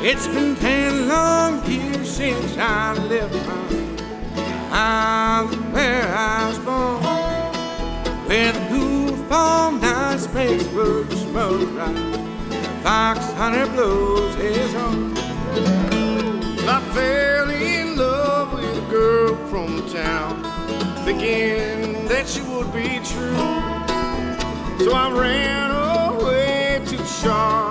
It's been 10 long years since I left my island where I was born, where the goofball nights makes road smoke right, fox hunter blows his horn. I fell in love with a girl from town, thinking that she would be true. So I ran away to the shore